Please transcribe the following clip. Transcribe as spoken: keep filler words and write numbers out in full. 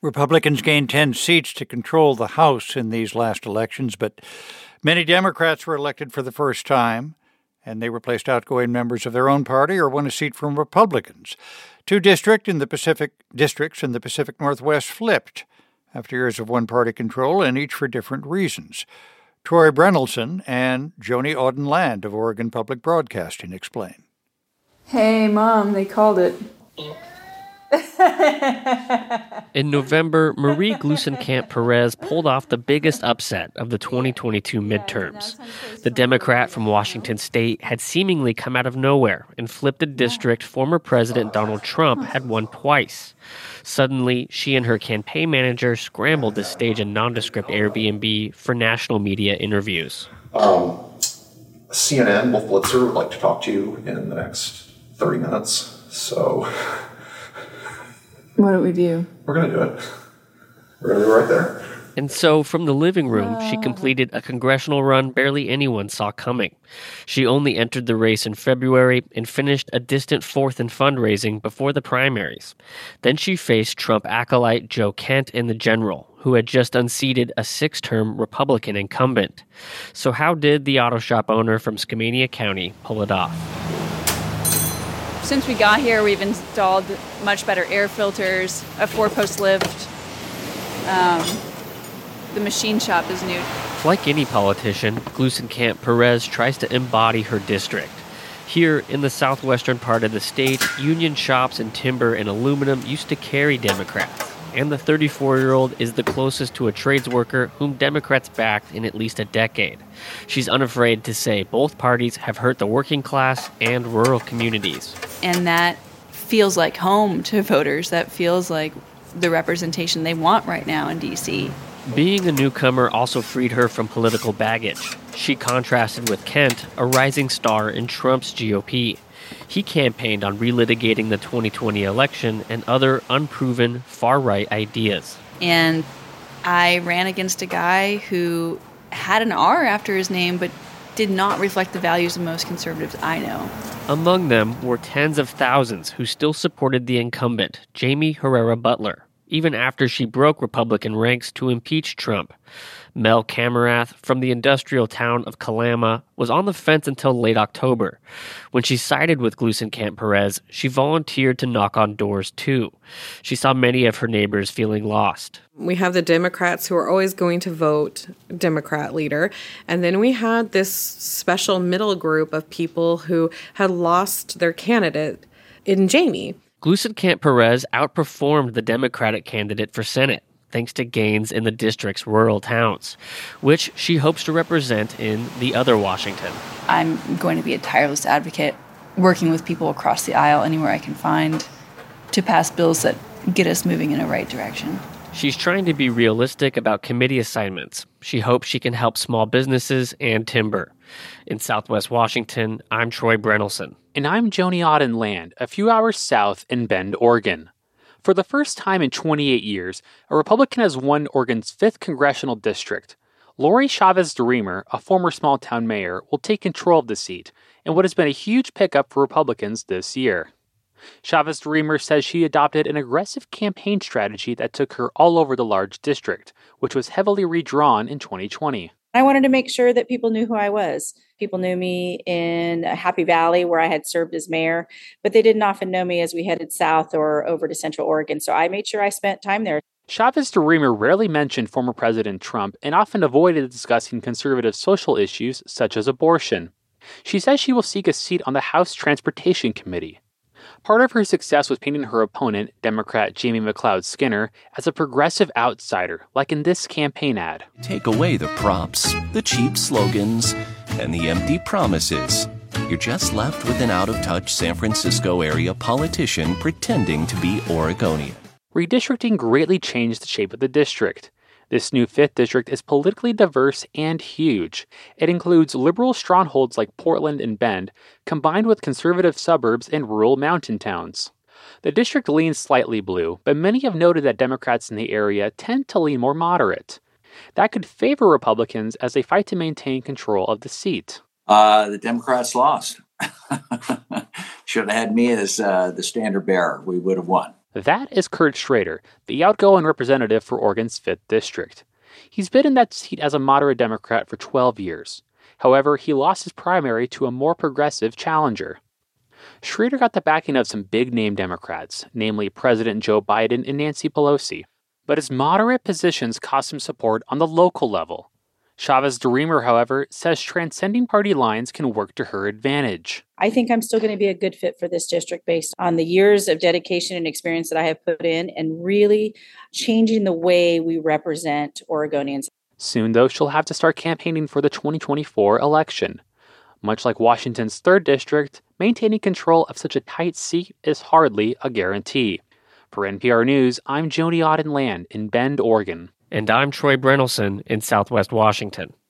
Republicans gained ten seats to control the House in these last elections, but many Democrats were elected for the first time, and they replaced outgoing members of their own party or won a seat from Republicans. Two district in the Pacific districts in the Pacific Northwest flipped after years of one-party control, and each for different reasons. Troy Brennelson and Joni Auden-Land of Oregon Public Broadcasting explain. Hey, Mom, they called it. In November, Marie Gluesenkamp Perez pulled off the biggest upset of the twenty twenty-two midterms. The Democrat from Washington state had seemingly come out of nowhere and flipped a district former President Donald Trump had won twice. Suddenly, she and her campaign manager scrambled to stage a nondescript Airbnb for national media interviews. Um, C N N, Wolf Blitzer, would like to talk to you in the next thirty minutes, so... What do we do? We're going to do it. We're going to do it right there. And so, from the living room, she completed a congressional run barely anyone saw coming. She only entered the race in February and finished a distant fourth in fundraising before the primaries. Then she faced Trump acolyte Joe Kent in the general, who had just unseated a six-term Republican incumbent. So how did the auto shop owner from Skamania County pull it off? Since we got here, we've installed much better air filters, a four-post lift. Um, the machine shop is new. Like any politician, Gluesenkamp Perez tries to embody her district. Here in the southwestern part of the state, union shops in timber and aluminum used to carry Democrats. And the thirty-four-year-old is the closest to a trades worker whom Democrats backed in at least a decade. She's unafraid to say both parties have hurt the working class and rural communities. And that feels like home to voters. That feels like the representation they want right now in D C. Being a newcomer also freed her from political baggage. She contrasted with Kent, a rising star in Trump's G O P. He campaigned on relitigating the twenty twenty election and other unproven far-right ideas. And I ran against a guy who had an R after his name, but did not reflect the values of most conservatives I know. Among them were tens of thousands who still supported the incumbent, Jaime Herrera Beutler, even after she broke Republican ranks to impeach Trump. Mel Kamarath from the industrial town of Kalama was on the fence until late October. When she sided with Gluesenkamp Perez, she volunteered to knock on doors too. She saw many of her neighbors feeling lost. We have the Democrats who are always going to vote Democrat leader. And then we had this special middle group of people who had lost their candidate in Jaime. Gluesenkamp Perez outperformed the Democratic candidate for Senate, thanks to gains in the district's rural towns, which she hopes to represent in the other Washington. I'm going to be a tireless advocate, working with people across the aisle anywhere I can find to pass bills that get us moving in a right direction. She's trying to be realistic about committee assignments. She hopes she can help small businesses and timber. In Southwest Washington, I'm Troy Brennelson. And I'm Joni Auden-Land, a few hours south in Bend, Oregon. For the first time in twenty-eight years, a Republican has won Oregon's fifth congressional district. Lori Chavez-DeRemer, a former small-town mayor, will take control of the seat, in what has been a huge pickup for Republicans this year. Chavez-DeRemer says she adopted an aggressive campaign strategy that took her all over the large district, which was heavily redrawn in twenty twenty. I wanted to make sure that people knew who I was. People knew me in Happy Valley, where I had served as mayor, but they didn't often know me as we headed south or over to Central Oregon, so I made sure I spent time there. Chavez-DeRemer rarely mentioned former President Trump and often avoided discussing conservative social issues such as abortion. She says she will seek a seat on the House Transportation Committee. Part of her success was painting her opponent, Democrat Jamie McLeod Skinner, as a progressive outsider, like in this campaign ad. Take away the props, the cheap slogans, and the empty promises. You're just left with an out-of-touch San Francisco area politician pretending to be Oregonian. Redistricting greatly changed the shape of the district. This new fifth district is politically diverse and huge. It includes liberal strongholds like Portland and Bend, combined with conservative suburbs and rural mountain towns. The district leans slightly blue, but many have noted that Democrats in the area tend to lean more moderate. That could favor Republicans as they fight to maintain control of the seat. Uh, the Democrats lost. Should have had me as uh, the standard bearer. We would have won. That is Kurt Schrader, the outgoing representative for Oregon's fifth District. He's been in that seat as a moderate Democrat for twelve years. However, he lost his primary to a more progressive challenger. Schrader got the backing of some big-name Democrats, namely President Joe Biden and Nancy Pelosi. But his moderate positions cost him support on the local level. Chavez-DeRemer, however, says transcending party lines can work to her advantage. I think I'm still going to be a good fit for this district based on the years of dedication and experience that I have put in and really changing the way we represent Oregonians. Soon, though, she'll have to start campaigning for the twenty twenty-four election. Much like Washington's third District, maintaining control of such a tight seat is hardly a guarantee. For N P R News, I'm Joni Auden-Land in Bend, Oregon. And I'm Troy Brenelson in Southwest Washington.